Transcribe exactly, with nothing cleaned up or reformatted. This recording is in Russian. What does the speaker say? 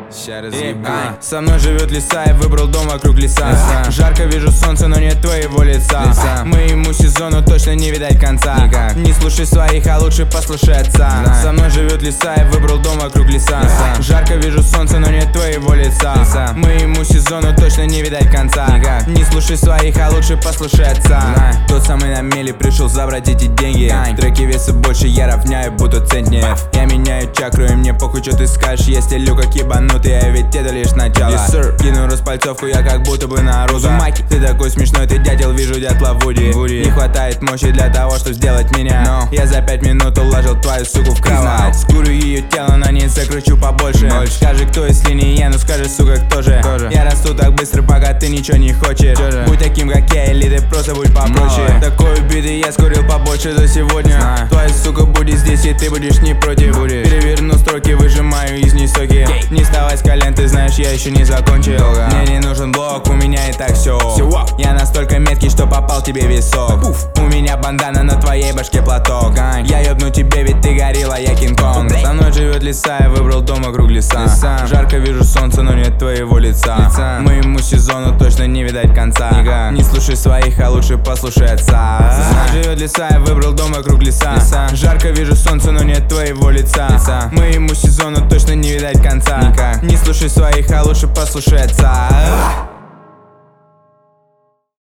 Ща разъебу. Со мной живет лиса, я выбрал дом вокруг леса, леса. Жарко вижу солнце, но нет твоего лица, лица. Моему сезону точно не видать конца. Никак. Не слушай своих, а лучше послушай отца. Знай. Со мной живет лиса, я выбрал дом вокруг леса, леса. Жарко вижу солнце, но нет твоего лица, лица. Моему сезону точно не видать конца. Никак. Не слушай своих, а лучше послушай отца. Знай. Тот самый на мели пришел забрать эти деньги. Ань. Треки веса больше, я равняю, будто центнер. Я меняю чакру, и мне похуй, что ты скажешь. Я стелю как ебанутый, а ведь это лишь начало. Yes, sir. Кину распальцовку, я как будто бы на Рузумаки. Ты такой смешной, ты дятел, вижу дятла Вуди. Вуди. Не хватает мощи для того, чтобы сделать меня, no. Я за пять минут уложил твою суку в кровать. Скурю ее тело, на ней закручу побольше. Больше. Скажи, кто, если не я, ну скажи, сука, кто же? Тоже. Я расту так быстро, пока ты ничего не хочешь. Будь таким, как я, или ты просто будь попроще. No. Такой убитый, я скурил побольше за сегодня. Знаю. Твоя сука будет здесь, и ты будешь не против. Будет. Переверну строки, выжимаю из них соки. Hey. Не вставай с колен, ты знаешь, я еще не закончил. Долго. Мне не нужен блок, у меня и так все. Я настолько меткий, что попал тебе в висок. Уф. У меня бандана, на твоей башке платок. Гань. Я ебну тебе, ведь ты горилла, я Кинг-Конг. Со мной живет лиса, я выбрал дом вокруг леса, леса. Жарко вижу солнце, но нет твоего лица, лица. Моему сезону точно не видать конца. Никак. Не слушай своих, а лучше послушай отца. Со мной живет лиса, я выбрал дом вокруг леса, леса. Жарко вижу солнце, но нет твоего лица, лица. Моему сезону точно не видать конца. Никак. Не слушай своих, а лучше послушай отца.